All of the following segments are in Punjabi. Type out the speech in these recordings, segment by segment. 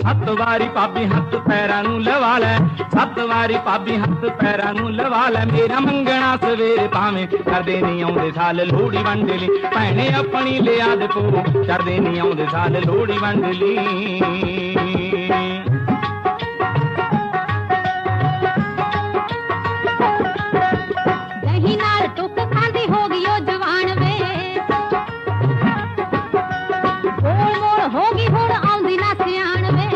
7 ਵਾਰੀ ਭਾਬੀ ਹੱਥ ਪੈਰਾਂ ਨੂੰ ਲਵਾ ਲੈ, 7 ਵਾਰੀ ਭਾਬੀ ਹੱਥ ਪੈਰਾਂ ਨੂੰ ਲਵਾ ਲੈ। ਮੇਰਾ ਮੰਗਣਾ ਸਵੇਰੇ ਭਾਵੇਂ ਕਰਦੇ ਨਹੀਂ ਆਉਂਦੇ ਸਾਲ ਲੋਹੜੀ ਵੰਡ ਲਈ, ਭੈਣੇ ਆਪਣੀ ਲਿਆ ਦੇ ਪੋ ਕਰਦੇ ਨਹੀਂ ਆਉਂਦੇ ਸਾਲ ਲੋਹੜੀ ਵੰਡ ਲਈ। ਦਹੀਂ ਨਾਲ ਟੁੱਕ ਖਾਂਦੀ ਹੋ ਗਈ ਉਹ ਜਵਾਨ ਵੇ, ਗੋਲ ਮੋਲ ਹੋ ਗਈ ਹੁਣ ਆਉਂਦੀ ਨਾ ਸਿਆਣ ਵੇ।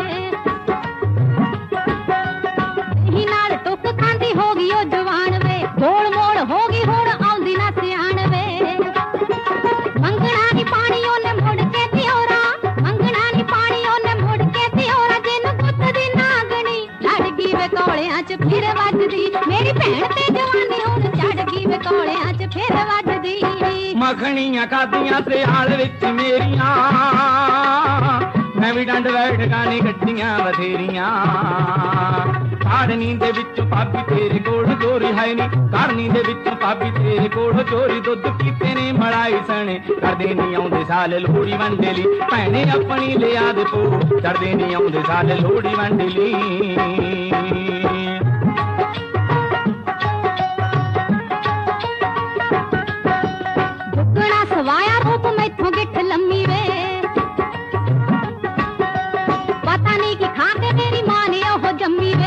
ਦਹੀਂ ਨਾਲ ਟੁੱਕ ਖਾਂਦੀ ਹੋ ਗਈ ਉਹ ਜਵਾਨ ਵੇ, ਗੋਲ ਮੋਲ ਹੋ ਗਈ ਹੁਣ ਆਉਂਦੀ ਨਾ ਸਿਆਣ ਵੇ। ਮੰਗਣਾ ਨੀ ਪਾਣੀ ਉਹਨੇ ਮੁੜ ਕੇ ਦਿਓਰਾ, ਮੰਗਣਾ ਨੀ ਪਾਣੀ ਉਹਨੇ ਮੁੜ ਕੇ ਦਿਓਰਾ। ਜਿਹਨੂੰ ਪੁੱਤ ਦੀ ਨਾਗਣੀ ਲੜ ਗਈ ਵੇ ਕੋਲਿਆਂ 'ਚ ਫਿਰ ਵੱਜਦੀ, ਮੇਰੀ ਭੈਣ ਤੇ ਜਵਾਨੀ ਹੁਣ ਚੜ ਗਈ ਵੇ ਕੋਲਿਆਂ 'ਚ ਫਿਰ ਵੱਜਦੀ। ਮੱਖਣੀਆਂ ਖਾਦੀਆਂ ਸਿਆਲ ਵਿੱਚ ਮੇਰੀਆਂ, ਮੈਂ ਵੀ ਡੰਡ ਬੈਠ ਗਾਣੇ ਗੱਡੀਆਂ ਬਥੇਰੀਆਂ। ਕਾੜਨੀ ਦੇ ਵਿੱਚੋਂ ਭਾਬੀ ਤੇਰੇ ਕੋਲ ਚੋਰੀ ਹੈ ਨੀ, ਕਾੜਨੀ ਦੇ ਵਿੱਚੋਂ ਭਾਬੀ ਤੇਰੇ ਕੋਲ ਚੋਰੀ। ਦੁੱਧ ਕੀਤੇ ਨੇ ਮਲਾਈ ਸਣੇ ਕਰਦੇ ਨਹੀਂ ਆਉਂਦੇ ਸਾਲ ਲੋਹੜੀ ਵੰਡ ਲਈ, ਭੈਣੇ ਆਪਣੀ ਲਿਆ ਦੇ ਪੋ ਕਰਦੇ ਨਹੀਂ ਆਉਂਦੇ ਸਾਲ ਲੋਹੜੀ ਵੰਡ ਲਈ। ਦੁੱਗਣਾ ਸਵਾਇਆ ਰੂਪ ਮੈਥੋਂ ਗਿੱਠ ਲੰਮੀ ਵੇ, ਪਤਾ ਨਹੀਂ ਕੀ ਖਾ ਕੇ ਤੇਰੀ ਮਾਂ ਨੇ ਉਹ ਜੰਮੀ ਵੇ।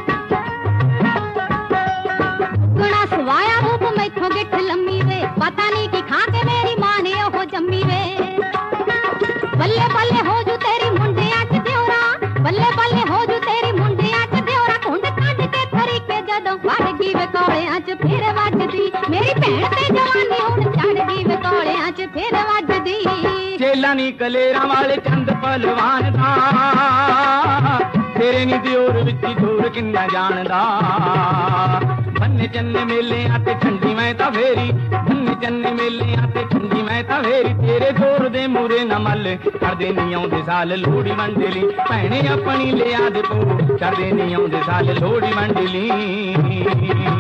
ਦੁੱਗਣਾ ਸਵਾਇਆ ਰੂਪ ਮੈਥੋਂ ਗਿੱਠ ਲੰਮੀ ਵੇ, ਪਤਾ ਨਹੀਂ ਕੀ ਖਾ ਕੇ ਮੇਰੀ ਮਾਂ ਨੇ ਉਹ ਜੰਮੀ ਵੇ। ਬੱਲੇ ਬੱਲੇ ਹੋ ਜੂ ਤੇਰੀ ਮੁੰਡਿਆਂ 'ਚ ਦਿਓਰਾ, ਬੱਲੇ ਬੱਲੇ ਹੋ ਜੂ ਤੇਰੀ ਮੁੰਡਿਆਂ 'ਚ ਦਿਓਰਾ। ਕੁੰਡ ਕੱਢ ਕੇ ਥਰੀ ਕੇ ਜਦੋਂ ਵੜ ਗਈ ਵੇ ਕੋਲਿਆਂ 'ਚ ਫਿਰ ਵੱਜਦੀ, ਮੇਰੀ ਭੈਣ ਤੇ ਜਵਾਨੀ ਹੁਣ ਚੜ ਗਈ ਵੇ ਕੋਲਿਆਂ 'ਚ ਫਿਰ ਵੱਜਦੀ। ਚੇਲਾ ਨੀ ਕਲੇਰਾਂ ਵਾਲੇ ਚੰਦ ਪਹਿਲਵਾਨ ਦਾ, ਤੇਰੇ ਨੀ ਦਿਓਰ ਵਿੱਚ ਜੋਰ ਕਿੰਨਾ ਜਾਣਦਾ। ਬੰਨੇ ਚੰਨੇ ਮੇਲਿਆਂ ਤੇ ਠੰਡੀ ਮੈਂ ਤਾਂ ਫੇਰੀ, ਬੰਨੇ ਚੰਨੇ ਮੇਲਿਆਂ ਤੇ ਠੰਡੀ ਮੈਂ ਤਾਂ ਫੇਰੀ। ਤੇਰੇ ਜ਼ੋਰ ਦੇ ਮੂਰੇ ਨਾ ਮੱਲ ਕਰਦੇ ਨਹੀਂ ਆਉਂਦੇ ਸਾਲ ਲੋਹੜੀ ਵੰਡ ਲਈ, ਭੈਣੇ ਆਪਣੀ ਲਿਆ ਦੇ ਪੋ ਕਰਦੇ ਨਹੀਂ ਆਉਂਦੇ ਸਾਲ ਲੋਹੜੀ ਵੰਡ ਲਈ।